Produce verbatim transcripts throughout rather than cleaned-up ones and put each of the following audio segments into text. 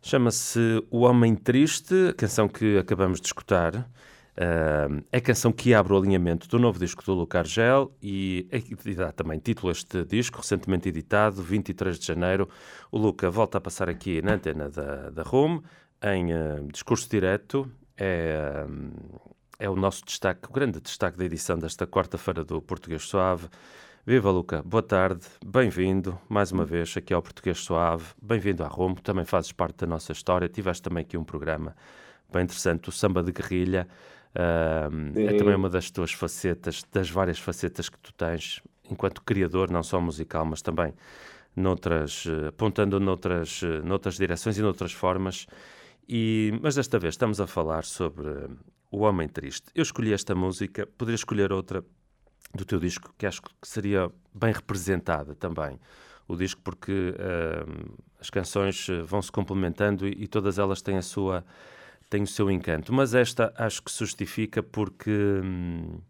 Chama-se O Homem Triste, a canção que acabamos de escutar. Uh, é a canção que abre o alinhamento do novo disco do Luca Argel e, e dá também título a este disco, recentemente editado, vinte e três de janeiro. O Luca volta a passar aqui na antena da, da Rumo, em uh, discurso direto. É, uh, é o nosso destaque, o grande destaque da edição desta quarta-feira do Português Suave. Viva, Luca, boa tarde, bem-vindo mais uma vez aqui ao Português Suave, bem-vindo à Rumo, também fazes parte da nossa história, tiveste também aqui um programa bem interessante, o Samba de Guerrilha, uh, é também uma Sim, das tuas facetas, das várias facetas que tu tens, enquanto criador, não só musical, mas também noutras, uh, apontando noutras, uh, noutras direções e noutras formas, e, mas desta vez estamos a falar sobre uh, O Homem Triste. Eu escolhi esta música, poderia escolher outra, do teu disco, que acho que seria bem representada também. O disco porque uh, as canções uh, vão se complementando e, e todas elas têm, a sua, têm o seu encanto. Mas esta acho que se justifica porque, hum,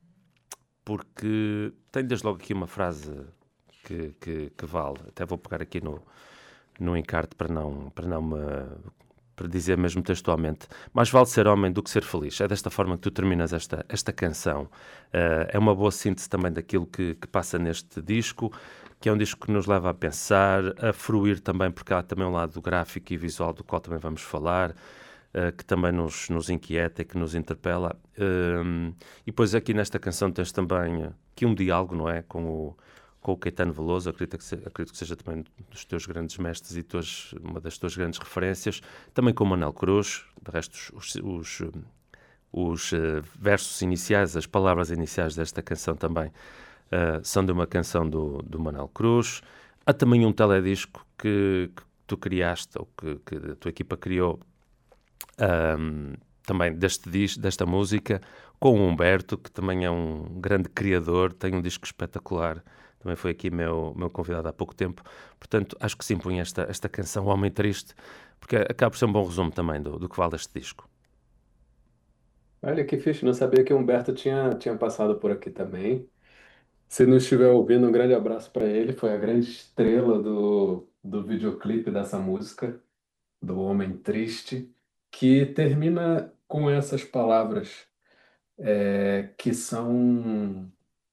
porque tem desde logo aqui uma frase que, que, que vale. Até vou pegar aqui no, no encarte para não, para não me... para dizer mesmo textualmente, mais vale ser homem do que ser feliz. É desta forma que tu terminas esta, esta canção. Uh, é uma boa síntese também daquilo que, que passa neste disco, que é um disco que nos leva a pensar, a fruir também, porque há também um lado gráfico e visual do qual também vamos falar, uh, que também nos, nos inquieta e que nos interpela. Um, e depois aqui nesta canção tens também uh, aqui um diálogo, não é? Com o, com o Caetano Veloso, acredito que, se, acredito que seja também um dos teus grandes mestres e tuas, uma das tuas grandes referências, também com o Manel Cruz, de resto os, os, os uh, versos iniciais, as palavras iniciais desta canção também uh, são de uma canção do, do Manel Cruz. Há também um teledisco que, que tu criaste, ou que, que a tua equipa criou, um, também deste disco, desta música, com o Humberto, que também é um grande criador, tem um disco espetacular, também foi aqui meu, meu convidado há pouco tempo. Portanto, acho que se impõe esta, esta canção, O Homem Triste, porque acaba por ser um bom resumo também do, do que vale este disco. olha que fixe, não sabia que o Humberto tinha, tinha passado por aqui também. Se não estiver ouvindo, um grande abraço para ele, foi a grande estrela do, do videoclipe dessa música, do Homem Triste, que termina com essas palavras é, que são,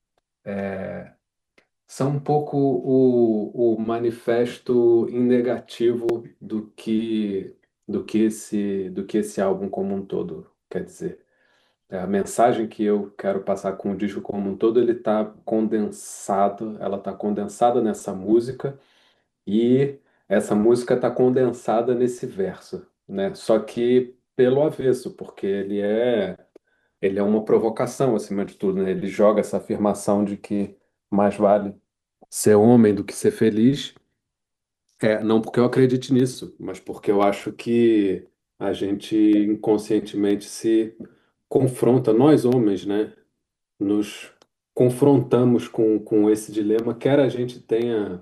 são um pouco o, o manifesto em negativo do que, do que esse, do que esse álbum como um todo quer dizer. É, a mensagem que eu quero passar com o disco como um todo, ele está condensado, ela está condensada nessa música e essa música está condensada nesse verso, né? Só que pelo avesso, porque ele é ele é uma provocação acima de tudo, né? Ele joga essa afirmação de que mais vale ser homem do que ser feliz. É, não porque eu acredite nisso, mas porque eu acho que a gente inconscientemente se confronta, nós homens, né? Nos confrontamos com, com esse dilema, quer a gente tenha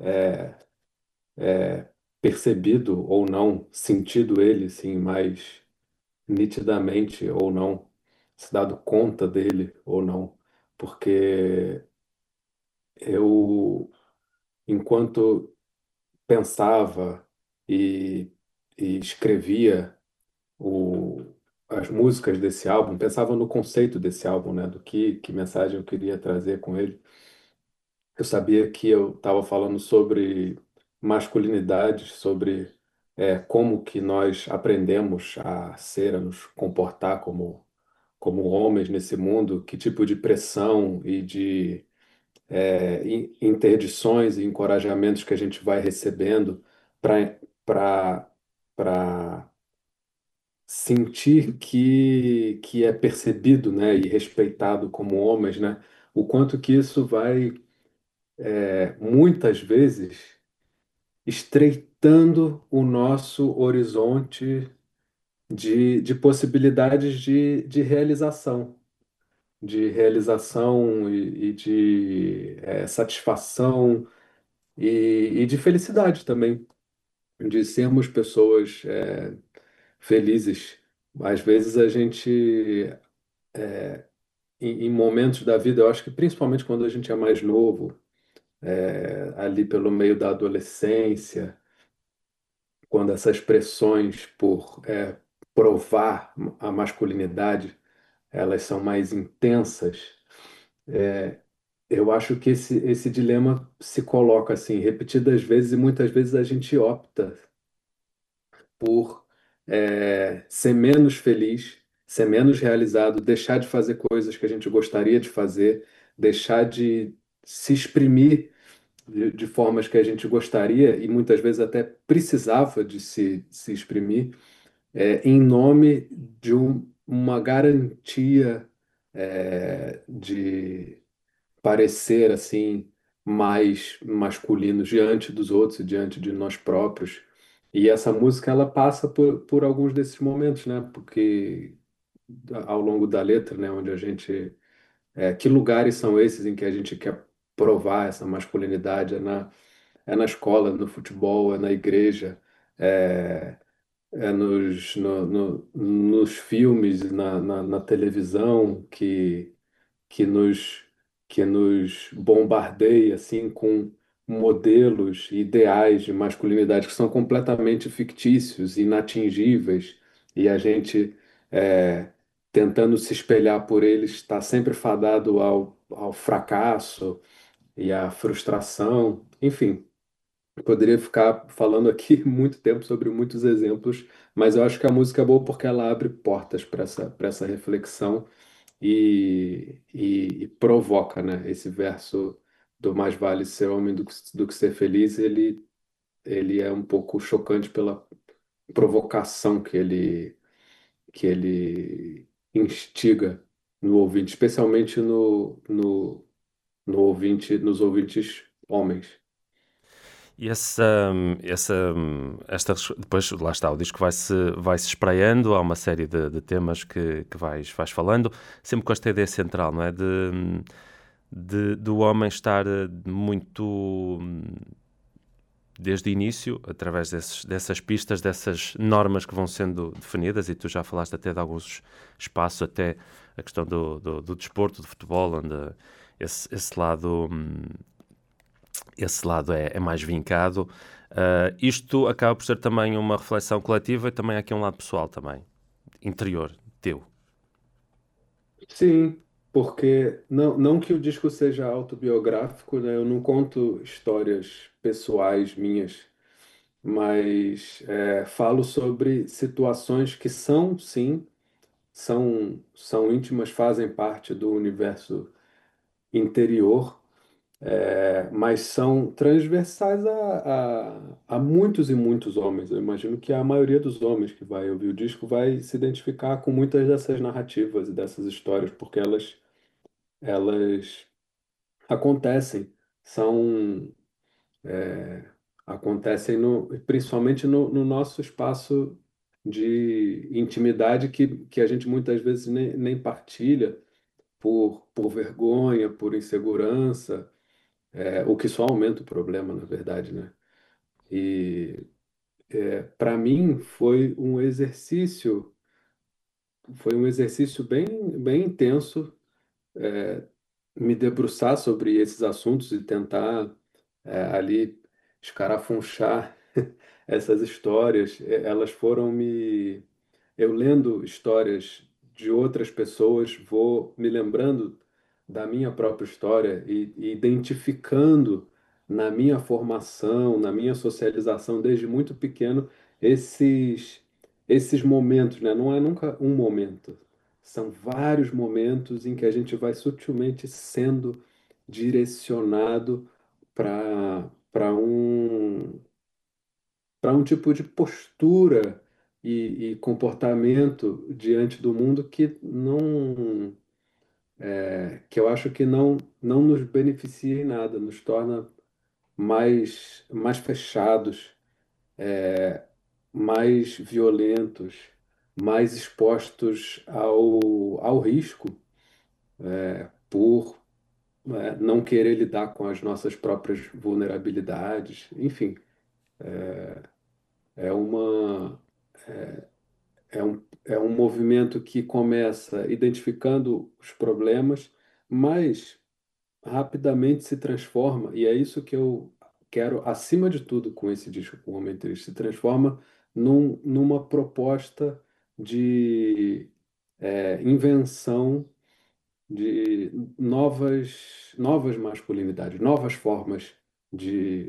percebido ou não, sentido ele, sim, mais nitidamente ou não, se dado conta dele ou não, porque eu, enquanto pensava e, e escrevia o, as músicas desse álbum, pensava no conceito desse álbum, né, do que, que mensagem eu queria trazer com ele. Eu sabia que eu estava falando sobre masculinidade, sobre é, como que nós aprendemos a ser, a nos comportar como, como homens nesse mundo, que tipo de pressão e de é, in- interdições e encorajamentos que a gente vai recebendo para para para sentir que, que é percebido, né, e respeitado como homens, né? O quanto que isso vai é, muitas vezes estreitando o nosso horizonte de, de possibilidades de, de realização, de realização e, e de é, satisfação e, e de felicidade também, de sermos pessoas é, felizes. Às vezes a gente, em, em momentos da vida, eu acho que principalmente quando a gente é mais novo, é, ali pelo meio da adolescência, quando essas pressões por é, provar a masculinidade, elas são mais intensas. Eu acho que esse, esse dilema se coloca assim repetidas vezes e muitas vezes a gente opta por é, ser menos feliz, ser menos realizado, deixar de fazer coisas que a gente gostaria de fazer, deixar de se exprimir de, de formas que a gente gostaria e muitas vezes até precisava de se, se exprimir, é, em nome de um- uma garantia, é, de parecer assim mais masculinos diante dos outros e diante de nós próprios. E essa música ela passa por, por alguns desses momentos, né? Porque ao longo da letra, né, onde a gente é, que lugares são esses em que a gente quer provar essa masculinidade? É na, é na escola, no futebol, é na igreja, é, é nos, no- no- nos filmes, na, na, na televisão que que nos que nos bombardeia assim com modelos e ideais de masculinidade que são completamente fictícios, inatingíveis, e a gente é, tentando se espelhar por eles está sempre fadado ao, ao fracasso e à frustração. Enfim, eu poderia ficar falando aqui muito tempo sobre muitos exemplos, mas eu acho que a música é boa porque ela abre portas para essa, para essa reflexão e, e- e provoca, né? Esse verso do mais vale ser homem do que, do que ser feliz, ele, ele é um pouco chocante pela provocação que ele, que ele instiga no ouvinte, especialmente no, no, no ouvinte, nos ouvintes homens. E essa, essa, esta, depois, lá está, o disco vai-se vai-se espraiando, há uma série de, de temas que, que vais, vais falando, sempre com esta ideia central, não é? De, de, do homem estar eh, muito, desde o início, através desses, dessas pistas, dessas normas que vão sendo definidas, e tu já falaste até de alguns espaços, até a questão do, do, do desporto, do futebol, onde esse, esse lado... hum, esse lado é, é mais vincado. Uh, isto acaba por ser também uma reflexão coletiva e também há aqui um lado pessoal também, interior, teu. Sim, porque não, não que o disco seja autobiográfico, né? Eu não conto histórias pessoais minhas, mas é, falo sobre situações que são, sim, são, são íntimas, fazem parte do universo interior, é, mas são transversais a, a, a muitos e muitos homens. Eu imagino que a maioria dos homens que vai ouvir o disco vai se identificar com muitas dessas narrativas e dessas histórias, porque elas, elas acontecem, são é, acontecem no, principalmente no, no nosso espaço de intimidade que, que a gente muitas vezes nem, nem partilha por, por vergonha, por insegurança, é, o que só aumenta o problema, na verdade, né? E para mim foi um exercício, foi um exercício bem, bem intenso, é, me debruçar sobre esses assuntos e tentar é, ali escarafunchar essas histórias. É, elas foram me eu lendo histórias de outras pessoas, vou me lembrando da minha própria história e, e identificando na minha formação, na minha socialização desde muito pequeno esses esses momentos, né? Não é nunca um momento, são vários momentos em que a gente vai sutilmente sendo direcionado para para um para um tipo de postura e, e comportamento diante do mundo que não, é, que eu acho que não, não nos beneficia em nada, nos torna mais, mais fechados, mais violentos, mais expostos ao, ao risco por, é, não querer lidar com as nossas próprias vulnerabilidades. Enfim, é uma É um, é um movimento que começa identificando os problemas, mas rapidamente se transforma, e é isso que eu quero, acima de tudo, com esse disco, com o Homem Triste, se transforma num, numa proposta de é, invenção de novas, novas masculinidades, novas formas de,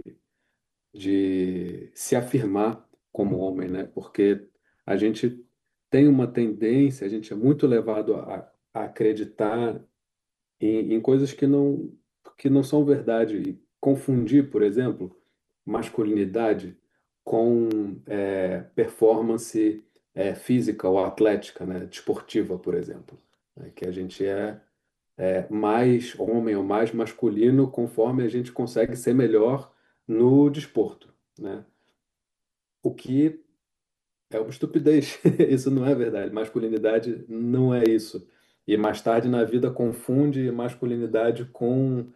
de se afirmar como homem, né? Porque a gente tem uma tendência, a gente é muito levado a, a acreditar em, em coisas que não, que não são verdade. E confundir, por exemplo, masculinidade com é, performance é, física ou atlética, né? Desportiva, por exemplo. Né? Que a gente é, é mais homem ou mais masculino conforme a gente consegue ser melhor no desporto, né? O que é uma estupidez. Isso não é verdade. Masculinidade não é isso. E mais tarde na vida confunde masculinidade com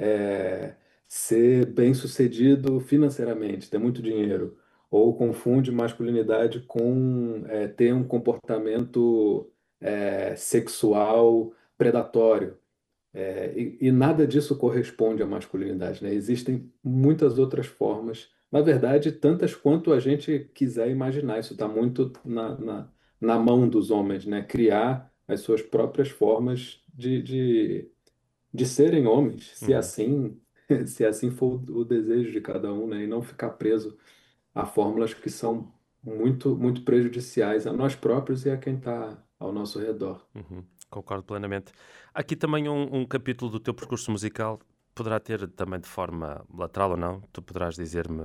é, ser bem-sucedido financeiramente, ter muito dinheiro. Ou confunde masculinidade com é, ter um comportamento é, sexual predatório. É, e, e nada disso corresponde à masculinidade, né? Existem muitas outras formas, na verdade, tantas quanto a gente quiser imaginar. Isso está muito na, na, na mão dos homens, né? Criar as suas próprias formas de, de, de serem homens, se Uhum, assim, se assim for o desejo de cada um, né? E não ficar preso a fórmulas que são muito, muito prejudiciais a nós próprios e a quem está ao nosso redor. uhum. Concordo plenamente. Aqui também um, um capítulo do teu percurso musical poderá ter também de forma lateral ou não, tu poderás dizer-me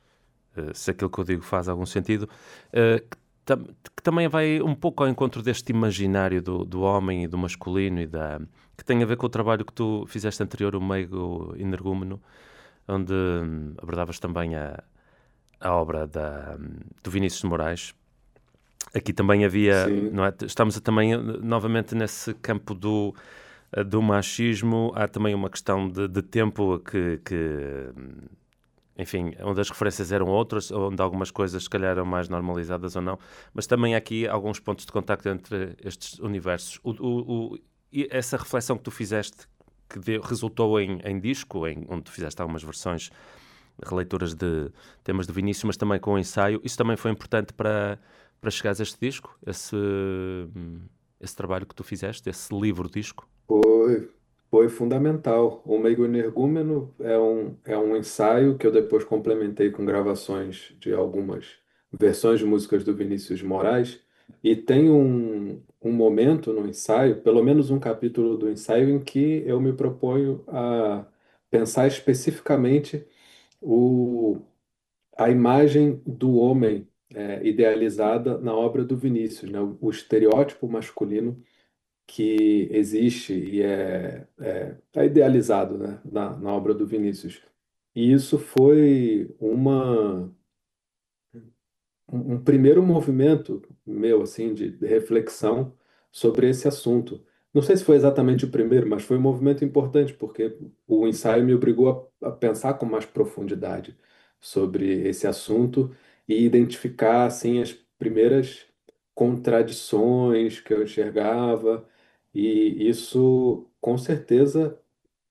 eh, se aquilo que eu digo faz algum sentido, eh, que, tam- que também vai um pouco ao encontro deste imaginário do, do homem e do masculino e da, que tem a ver com o trabalho que tu fizeste anterior, o Meigo Energúmeno, onde hum, abordavas também a, a obra da, hum, do Vinícius de Moraes. Aqui também havia, Sim. não é? Estamos a- também eh, novamente nesse campo do, eh, do machismo. Há também uma questão de, de tempo que, que, hum, enfim, onde as referências eram outras, onde algumas coisas se calhar eram mais normalizadas ou não, mas também há aqui alguns pontos de contacto entre estes universos. O, o, o- e essa reflexão que tu fizeste, que deu- resultou em, em disco, em, onde tu fizeste algumas versões, releituras de temas de Vinícius, mas também com o ensaio, isso também foi importante para, para chegares a este disco, esse, hum, esse trabalho que tu fizeste, esse livro-disco. Foi, foi fundamental. O Meigo Energúmeno é um, é um ensaio que eu depois complementei com gravações de algumas versões de músicas do Vinícius de Moraes. E tem um, um momento no ensaio, pelo menos um capítulo do ensaio, em que eu me proponho a pensar especificamente o, a imagem do homem é, idealizada na obra do Vinícius, né? O, o estereótipo masculino que existe e é, é, é idealizado, né, na, na obra do Vinícius. E isso foi uma, um, um primeiro movimento meu, assim, de, de reflexão sobre esse assunto. Não sei se foi exatamente o primeiro, mas foi um movimento importante, porque o ensaio me obrigou a, a pensar com mais profundidade sobre esse assunto e identificar, assim, as primeiras contradições que eu enxergava, e isso, com certeza,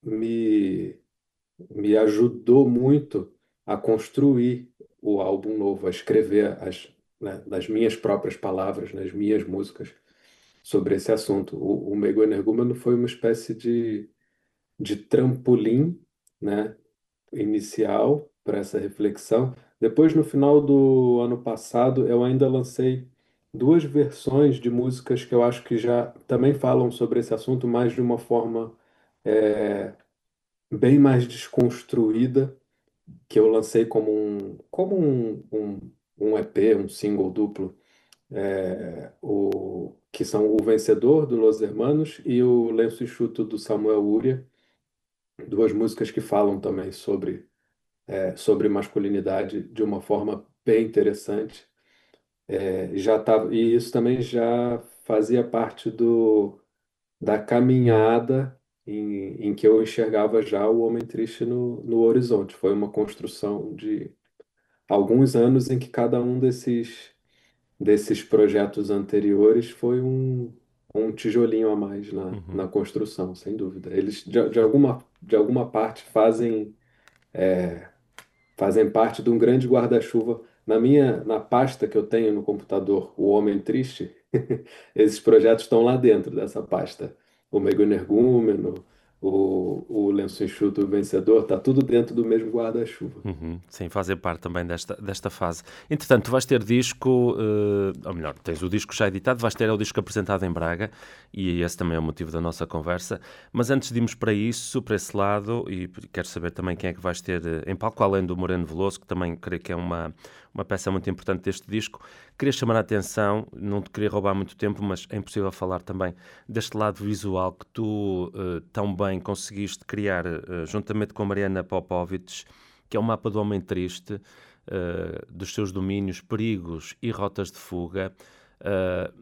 me me ajudou muito a construir o álbum novo, a escrever as, né, nas minhas próprias palavras, nas minhas músicas, sobre esse assunto. O, o Mego Energúmeno foi uma espécie de, de trampolim, né, inicial para essa reflexão. Depois, no final do ano passado, eu ainda lancei duas versões de músicas que eu acho que já também falam sobre esse assunto, mas de uma forma é, bem mais desconstruída, que eu lancei como um, como um, um, um E P, um single duplo, é, o, que são O Vencedor, do Los Hermanos, e o Lenço Enxuto, do Samuel Uria, duas músicas que falam também sobre, é, sobre masculinidade de uma forma bem interessante. É, já tava, e isso também já fazia parte do, da caminhada em, em que eu enxergava já o Homem Triste no, no horizonte. Foi uma construção de alguns anos em que cada um desses, desses projetos anteriores foi um, um tijolinho a mais na, Uhum. na construção, sem dúvida. Eles, de, de alguma, de alguma parte, fazem fazem parte de um grande guarda-chuva. Na minha, na pasta que eu tenho no computador, O Homem Triste, esses projetos estão lá dentro dessa pasta. O Mego Energúmeno, o, o Lenço Enxuto Vencedor, está tudo dentro do mesmo guarda-chuva. Uhum, sim, fazem parte também desta, desta fase. Entretanto, tu vais ter disco, eh, ou melhor, tens o disco já editado, vais ter o disco apresentado em Braga, e esse também é o motivo da nossa conversa. Mas antes de irmos para isso, para esse lado, e quero saber também quem é que vais ter eh, em palco, além do Moreno Veloso, que também creio que é uma, uma peça muito importante deste disco. Queria chamar a atenção, não te queria roubar muito tempo, mas é impossível falar também deste lado visual que tu eh, tão bem conseguiste criar, eh, juntamente com a Mariana Popovic, que é o mapa do homem triste, uh, dos seus domínios, perigos e rotas de fuga. Uh,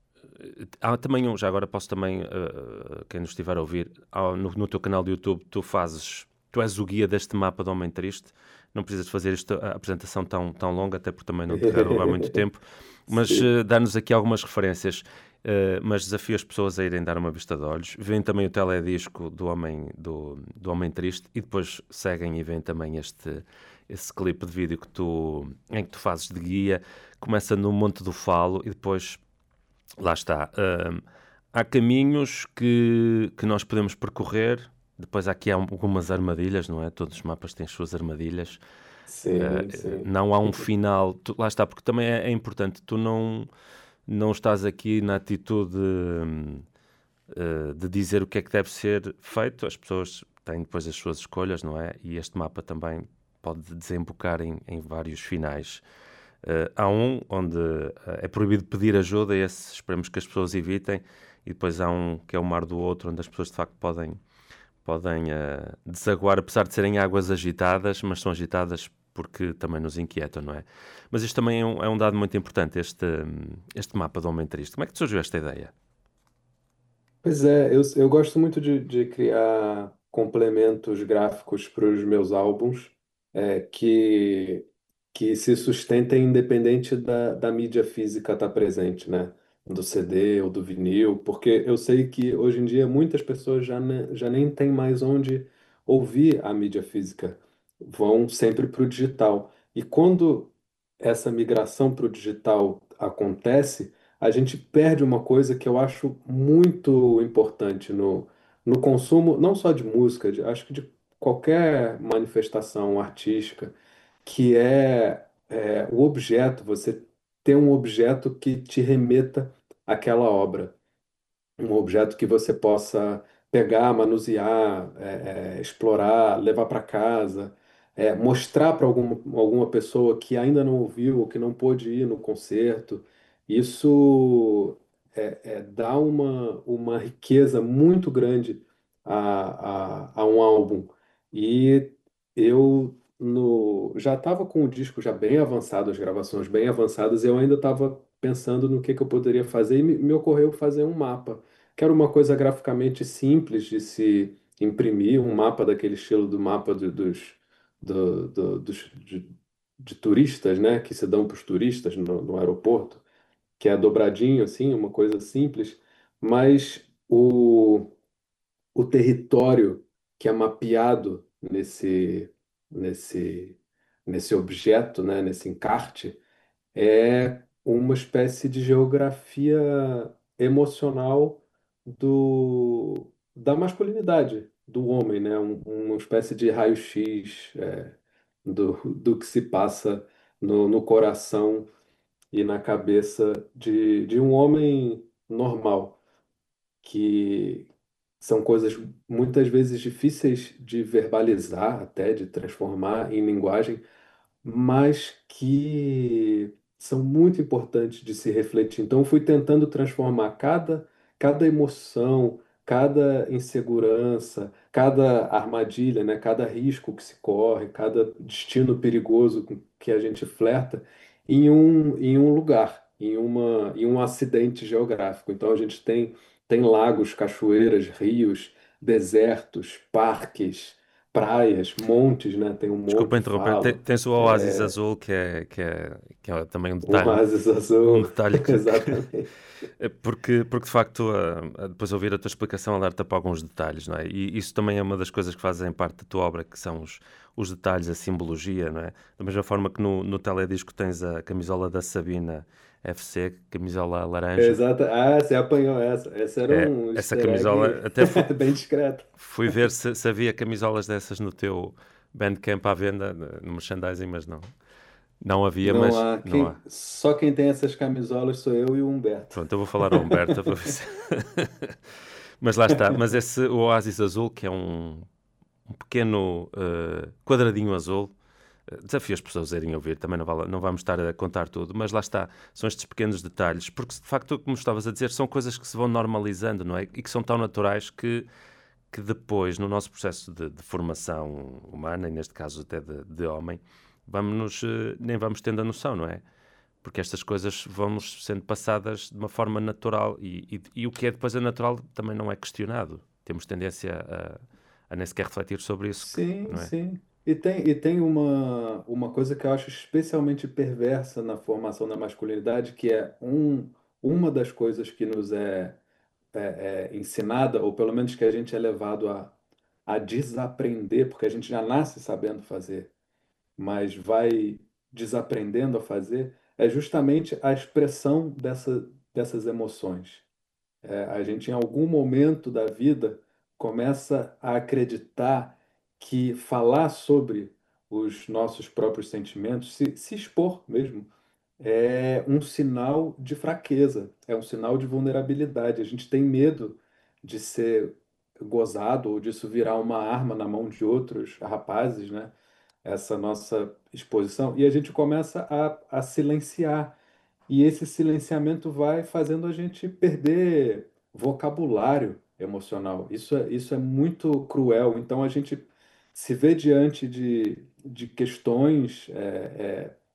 há também um, já agora posso também, uh, quem nos estiver a ouvir, ao, no, no teu canal do YouTube, tu fazes, tu és o guia deste mapa do homem triste. Não precisas fazer isto, a apresentação tão, tão longa, até porque também não te quero roubar muito tempo, mas Sim. uh, dá-nos aqui algumas referências. Uh, mas desafio as pessoas a irem dar uma vista de olhos. Vêem também o teledisco do Homem, do, do Homem Triste e depois seguem e veem também este, esse clipe de vídeo que tu, em que tu fazes de guia. Começa no Monte do Falo e depois, lá está. Uh, há caminhos que, que nós podemos percorrer. Depois há aqui algumas armadilhas, não é? Todos os mapas têm as suas armadilhas. Sim, Uh, sim. não há um final. Tu, lá está, porque também é, é importante. Tu não não estás aqui na atitude hum, eh, de dizer o que é que deve ser feito. As pessoas têm depois as suas escolhas, não é? E este mapa também pode desembocar em, em vários finais. Eh, há um onde eh, é proibido pedir ajuda, esse esperemos que as pessoas evitem, e depois há um que é o Mar do Outro, onde as pessoas de facto podem, podem eh, desaguar, apesar de serem águas agitadas, mas são agitadas porque também nos inquietam, não é? Mas isto também é um, é um dado muito importante, este, este mapa do homem triste. Como é que te surgiu esta ideia? Pois é, eu, eu gosto muito de, de criar complementos gráficos para os meus álbuns, é, que, que se sustentem independente da, da mídia física estar presente, né? Do C D ou do vinil, porque eu sei que hoje em dia muitas pessoas já, ne, já nem têm mais onde ouvir a mídia física, vão sempre para o digital. E quando essa migração para o digital acontece, a gente perde uma coisa que eu acho muito importante no, no consumo, não só de música, de- acho que de qualquer manifestação artística, que é, é o objeto, você ter um objeto que te remeta àquela obra, um objeto que você possa pegar, manusear, é, é, explorar, levar para casa, é, mostrar para alguma, alguma pessoa que ainda não ouviu ou que não pôde ir no concerto. Isso é, é, dá uma, uma riqueza muito grande a, a, a um álbum. E eu no, já estava com o disco já bem avançado, as gravações bem avançadas, e eu ainda estava pensando no que, que eu poderia fazer, e me, me ocorreu fazer um mapa. Quero uma coisa graficamente simples de se imprimir, um mapa daquele estilo do mapa do- dos, do- do- dos de, de turistas, né, que se dão para os turistas no, no aeroporto, que é dobradinho assim, uma coisa simples, mas o, o território que é mapeado nesse, nesse, nesse objeto, né, nesse encarte, é uma espécie de geografia emocional do, da masculinidade do homem, né? Um- uma espécie de raio-x é, do, do que se passa no, no coração e na cabeça de, de um homem normal, que são coisas muitas vezes difíceis de verbalizar, até de transformar em linguagem, mas que são muito importantes de se refletir. Então, eu fui tentando transformar cada, cada emoção, cada insegurança, cada armadilha, né? Cada risco que se corre, cada destino perigoso com que a gente flerta em um, em um lugar, em uma, em um acidente geográfico. Então, a gente tem, tem lagos, cachoeiras, rios, desertos, parques, praias, montes, né? Tem um monte Desculpa que interromper, Tem- falo. tens o Oásis É, Azul, que é, que é, que é também um o detalhe, oásis um azul, detalhe que, que- exatamente. é porque, porque de facto, a- a- depois ouvir a tua explicação alerta para alguns detalhes, não é? E isso também é uma das coisas que fazem parte da tua obra, que são os, os detalhes, a simbologia, não é? Da mesma forma que no, no teledisco tens a camisola da Sabina F C, camisola laranja. Exato. Ah, você apanhou essa. Essa era É, um essa easter egg camisola, até fu- bem discreto. fui ver se, se havia camisolas dessas no teu Bandcamp à venda, no no merchandising, mas não. Não havia, Não mas há. não há. Quem, só quem tem essas camisolas sou eu e o Humberto. Pronto, eu vou falar ao Humberto para ver se... Mas lá está. Mas esse Oásis Azul, que é um, um pequeno eh, quadradinho azul, eh, desafio as pessoas a irem ouvir, também não, vale- não vamos estar a contar tudo, mas lá está, são estes pequenos detalhes, porque de facto, como estavas a dizer, são coisas que se vão normalizando, não é? E que são tão naturais que, que depois, no nosso processo de, de formação humana, e neste caso até de, de homem, vamos, eh, nem vamos tendo a noção, não é? Porque estas coisas vão-nos sendo passadas de uma forma natural e, e, e o que é depois a natural também não é questionado. Temos tendência a, a nem sequer refletir sobre isso, que- Sim, não é? sim. E tem, e tem uma, uma coisa que eu acho especialmente perversa na formação da masculinidade, que é um, uma das coisas que nos é, é, é ensinada, ou pelo menos que a gente é levado a, a desaprender, porque a gente já nasce sabendo fazer, mas vai desaprendendo a fazer, é justamente a expressão dessa, dessas emoções. É, a gente, em algum momento da vida, começa a acreditar que falar sobre os nossos próprios sentimentos, se, se expor mesmo, é um sinal de fraqueza, é um sinal de vulnerabilidade. A gente tem medo de ser gozado ou disso virar uma arma na mão de outros rapazes, né? Essa nossa exposição. E a gente começa a, a silenciar. E esse silenciamento vai fazendo a gente perder vocabulário emocional. Isso é, isso é muito cruel. Então a gente se vê diante de, de questões é, é,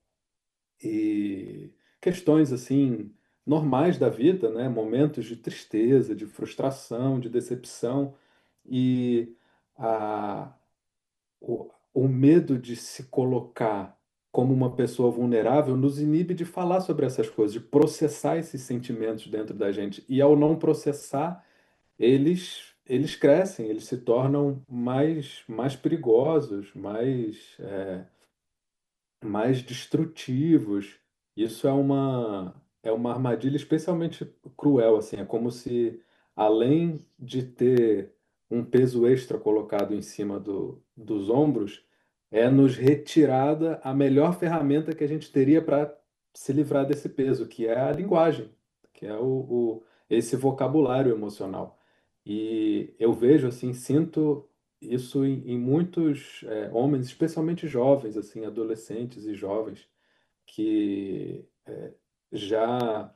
e questões assim normais da vida, né? Momentos de tristeza, de frustração, de decepção e a o, o medo de se colocar como uma pessoa vulnerável nos inibe de falar sobre essas coisas, de processar esses sentimentos dentro da gente. E ao não processar, eles eles crescem, eles se tornam mais mais perigosos, mais é, mais destrutivos. Isso é uma é uma armadilha especialmente cruel, assim, é como se além de ter um peso extra colocado em cima do, dos ombros, é nos retirada a melhor ferramenta que a gente teria para se livrar desse peso, que é a linguagem, que é o, o- esse vocabulário emocional. E eu vejo assim, sinto isso em, em muitos é, homens, especialmente jovens, assim, adolescentes e jovens, que é, já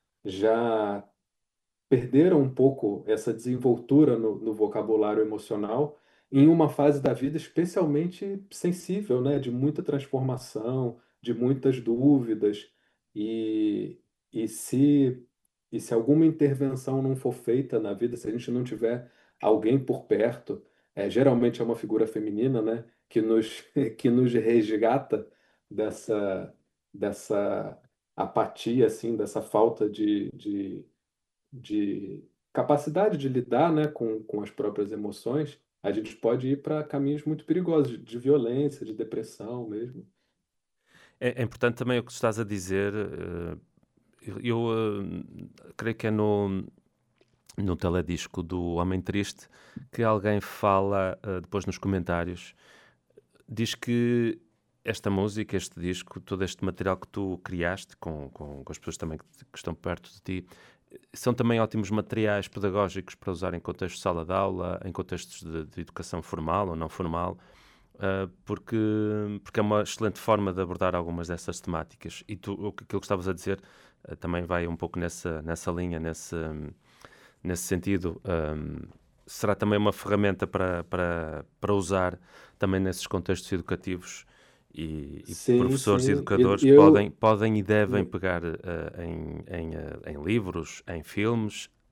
já perderam um pouco essa desenvoltura no, no vocabulário emocional em uma fase da vida especialmente sensível, né? De muita transformação, de muitas dúvidas. E, e se, e se alguma intervenção não for feita na vida, se a gente não tiver alguém por perto, é, geralmente é uma figura feminina, né? Que nos, que nos resgata dessa, dessa apatia, assim, dessa falta de, de de capacidade de lidar, né, com, com as próprias emoções, a gente pode ir para caminhos muito perigosos, de, de violência, de depressão mesmo. É, é importante também o que tu estás a dizer. eh, eu eu, eh, creio que é no, no teledisco do Homem Triste que alguém fala eh, depois nos comentários. Diz que esta música, este disco, todo este material que tu criaste com, com, com as pessoas também que, que estão perto de ti, eh, são também ótimos materiais pedagógicos para usar em contextos de sala de aula, em contextos de, de educação formal ou não formal, ah, porque, porque é uma excelente forma de abordar algumas dessas temáticas. E tu, o que- aquilo que estavas a dizer ah, também vai um pouco nessa, nessa linha, nesse, nesse sentido. Ahm, será também uma ferramenta para, para, para usar também nesses contextos educativos e, e Sim, professores e sim. E- educadores podem, Eu, podem e devem pegar ah, em, em, ah, em livros, em filmes,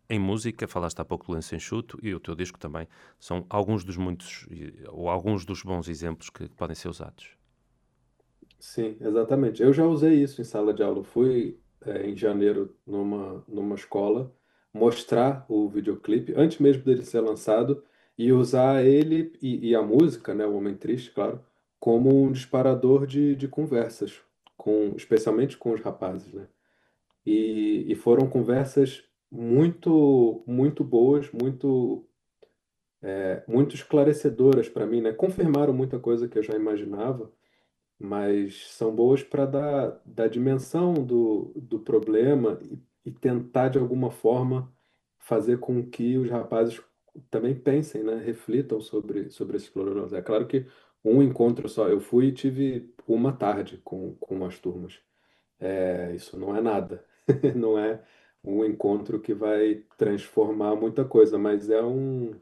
em música, falaste há pouco do Lenço Enxuto e o teu disco também, são alguns dos muitos, ou alguns dos bons exemplos que podem ser usados. Sim, exatamente. Eu já usei isso em sala de aula. Eu fui, eh, em janeiro numa, numa escola mostrar o videoclipe, antes mesmo dele ser lançado, e usar ele e, e a música, né, o Homem Triste, claro, como um disparador de, de conversas, com, especialmente com os rapazes, né? E, e foram conversas muito, muito boas, muito, eh, muito esclarecedoras para mim, né? Confirmaram muita coisa que eu já imaginava, mas são boas para dar, dar dimensão do, do problema e, e tentar, de alguma forma, fazer com que os rapazes também pensem, né? Reflitam sobre, sobre esses problemas. É claro que um encontro só, eu fui e tive uma tarde com, com as turmas. É, isso não é nada, não é um encontro que vai transformar muita coisa, mas é um,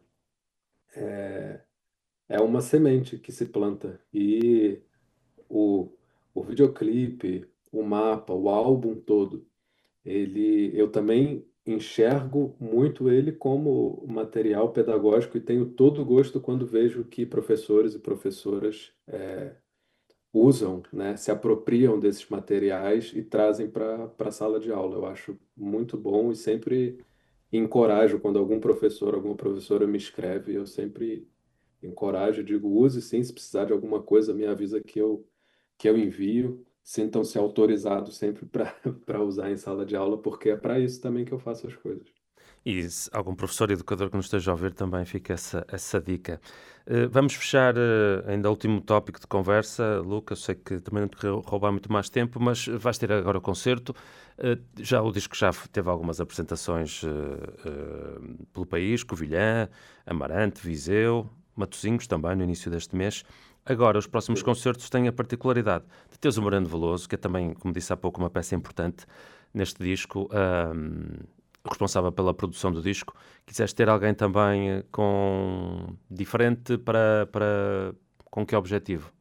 é uma semente que se planta. E o, o videoclipe, o mapa, o álbum todo, ele, eu também enxergo muito ele como material pedagógico e tenho todo o gosto quando vejo que professores e professoras usam, né, se apropriam desses materiais e trazem para para a sala de aula. Eu acho muito bom e sempre encorajo quando algum professor, alguma professora me escreve, eu sempre encorajo, digo, use sim, se precisar de alguma coisa, me avisa que eu que eu envio. Sintam-se autorizados sempre para para usar em sala de aula, porque é para isso também que eu faço as coisas. E se algum professor e educador que nos esteja a ouvir também fica essa, essa dica. Eh, vamos fechar eh, ainda o último tópico de conversa. Lucas, sei que também não te quero roubar muito mais tempo, mas vais ter agora o concerto. Eh, já o disco já f- teve algumas apresentações eh, eh, pelo país, Covilhã, Amarante, Viseu, Matosinhos também no início deste mês. Agora, os próximos Sim. concertos têm a particularidade de teres o Morando Veloso, que é também, como disse há pouco, uma peça importante neste disco. ahm, responsável pela produção do disco, quiseste ter alguém também eh, com diferente para, para com que objetivo?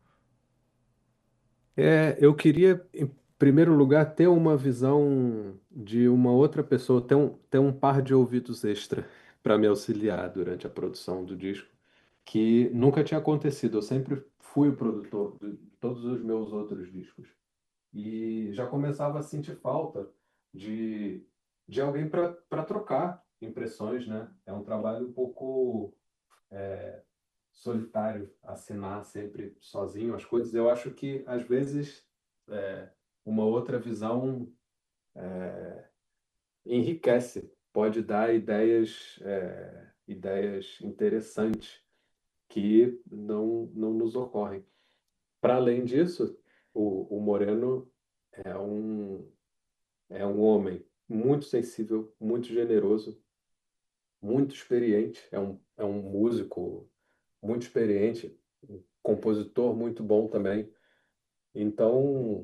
É, eu queria, em primeiro lugar, ter uma visão de uma outra pessoa, ter um, ter um par de ouvidos extra para me auxiliar durante a produção do disco, que nunca tinha acontecido. Eu sempre fui o produtor de todos os meus outros discos. E já começava a sentir falta de, de alguém para para trocar impressões, né? É um trabalho um pouco solitário, assinar sempre sozinho as coisas. Eu acho que, às vezes, é, uma outra visão enriquece, pode dar ideias, é, ideias interessantes que não, não nos ocorrem. Para além disso, o, o Moreno é um, é um homem muito sensível, muito generoso, muito experiente, é um, é um músico muito experiente, um compositor muito bom também. Então,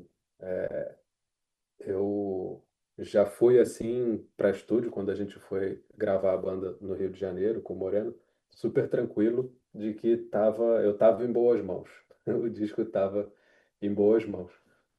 eu já fui assim para estúdio quando a gente foi gravar a banda no Rio de Janeiro com o Moreno, super tranquilo de que tava, eu estava em boas mãos. O disco estava em boas mãos.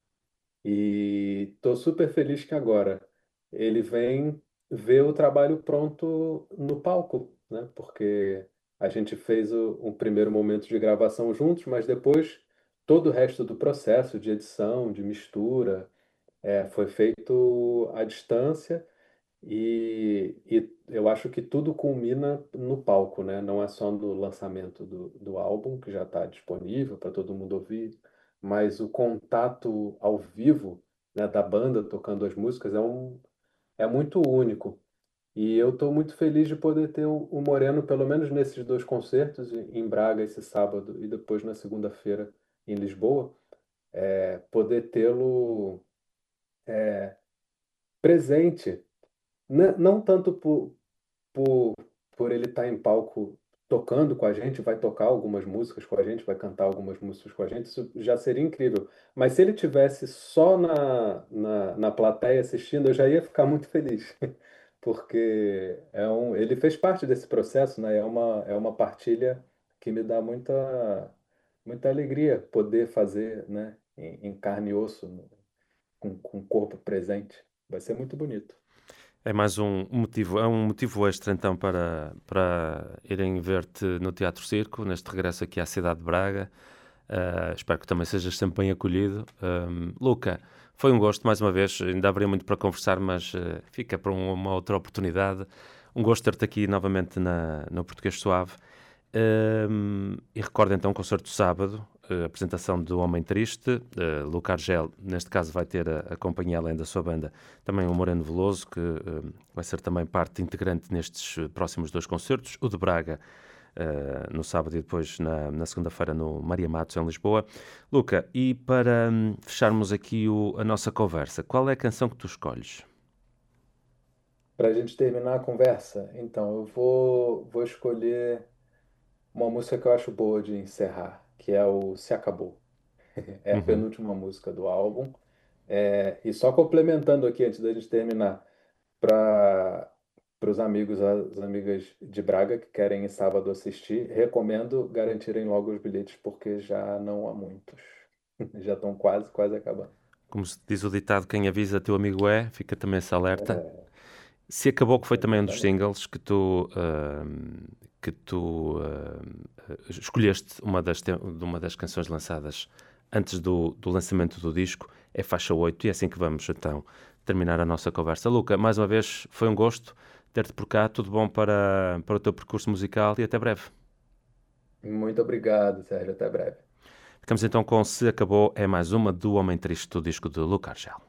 E tô super feliz que agora ele vem ver o trabalho pronto no palco, né? Porque a gente fez o, um primeiro momento de gravação juntos, mas depois todo o resto do processo de edição, de mistura, é, foi feito à distância e, e eu acho que tudo culmina no palco, né? Não é só no lançamento do, do álbum, que já está disponível para todo mundo ouvir, mas o contato ao vivo, né, da banda tocando as músicas é, um, é muito único. E eu estou muito feliz de poder ter o, o Moreno, pelo menos nesses dois concertos, em Braga esse sábado e depois na segunda-feira em Lisboa, é, poder tê-lo presente. N- Não tanto por, por, por ele estar em palco tocando com a gente, vai tocar algumas músicas com a gente, vai cantar algumas músicas com a gente, isso já seria incrível. Mas se ele tivesse só na, na, na plateia assistindo, eu já ia ficar muito feliz, porque é um, ele fez parte desse processo, né? É uma, é uma partilha que me dá muita, muita alegria poder fazer, né? Em, em carne e osso, com, com o corpo presente. Vai ser muito bonito. É mais um motivo, é um motivo extra então para, para irem ver-te no Teatro Circo, neste regresso aqui à cidade de Braga. Uh, espero que também sejas sempre bem acolhido. Um, Luca, foi um gosto mais uma vez, ainda haveria muito para conversar, mas uh, fica para um- uma outra oportunidade. Um gosto ter-te aqui novamente na, no Português Suave. Um, e recordo então o concerto de sábado, a apresentação do Homem Triste. uh, Luca Argel, neste caso, vai ter a, a companhia, além da sua banda, também o Moreno Veloso, que uh, vai ser também parte integrante nestes uh, próximos dois concertos. O de Braga, uh, no sábado, e depois na, na segunda-feira no Maria Matos, em Lisboa. Luca, e para hum, fecharmos aqui o- a nossa conversa, qual é a canção que tu escolhes? Para a gente terminar a conversa, então eu vou, vou escolher uma música que eu acho boa de encerrar, que é o Se Acabou. É a Uhum. penúltima música do álbum. É, e só complementando aqui antes da gente terminar, para os amigos, as amigas de Braga que querem em sábado assistir, recomendo garantirem logo os bilhetes porque já não há muitos. Já estão quase, quase acabando. Como se diz o ditado, quem avisa teu amigo é, fica também esse alerta. É, Se Acabou, que foi também um dos exatamente. singles que tu, ahm, que tu ahm, escolheste, uma das, te- de uma das canções lançadas antes do, do lançamento do disco, é faixa oito, e é assim que vamos então terminar a nossa conversa. Luca, mais uma vez foi um gosto ter-te por cá, tudo bom para, para o teu percurso musical e até breve. Muito obrigado, Sérgio. Até breve. Ficamos então com Se Acabou, é mais uma do Homem Triste do disco de Luca Argel.